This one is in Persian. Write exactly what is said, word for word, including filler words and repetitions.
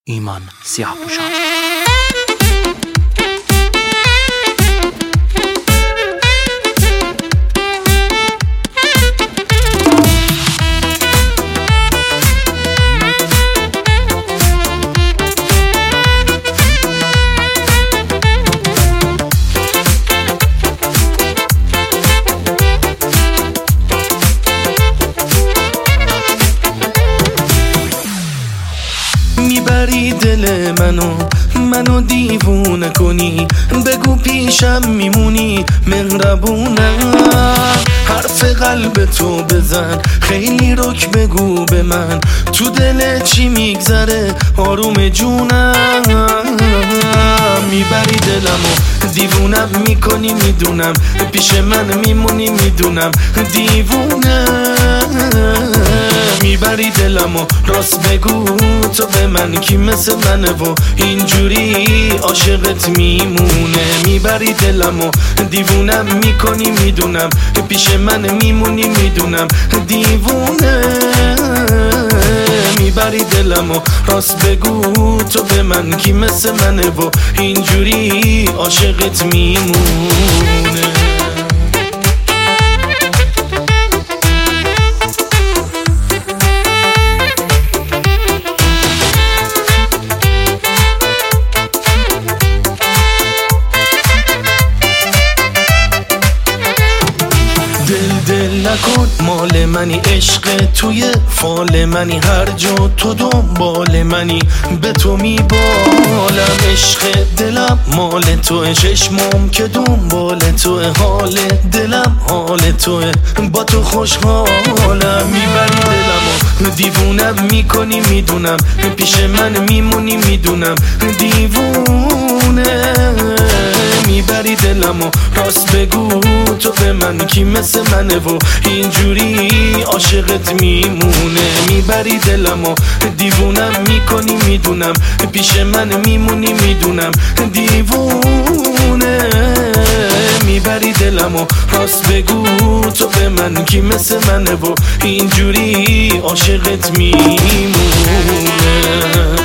ایمان سیاه‌پوشان. میبری دل منو منو دیوونه کنی، بگو پیشم میمونی مهربونم، حرف قلب تو بزن خیلی رک بگو به من، تو دل چی میگذره آروم جونم. میبری دلمو دیوونم میکنی میدونم، پیش من میمونی میدونم دیوونه. میبری دلمو راست بگو تو به من کی مثل منه و اینجوری عاشقت میمونه. میبری دلمو دیوونم میکنی میدونم، پیش من میمونی میدونم دیوونه. میبری دلمو راست بگو تو به من کی مثل منه و اینجوری عاشقت میمونه. دل دل نکن مال منی، عشق توی فال منی، هر جا تو دنبال منی به تو میبالم. عشق دلم مال توه، چشمام که دنبال توه، حال دلم حال توه، با تو خوشحالم. میبری دلمو دیوونم میکنی میدونم، پیش من میمونی میدونم دیوونه. میبری دلمو راست بگو تو به من کی مثل منه و اینجوری عاشقت میمونه. میبری دلمو دیوونم میکنی میدونم، پیش من میمونی میدونم دیوونه. میبری دلمو راست بگو تو به من کی مثل منه و اینجوری عاشقت میمونه.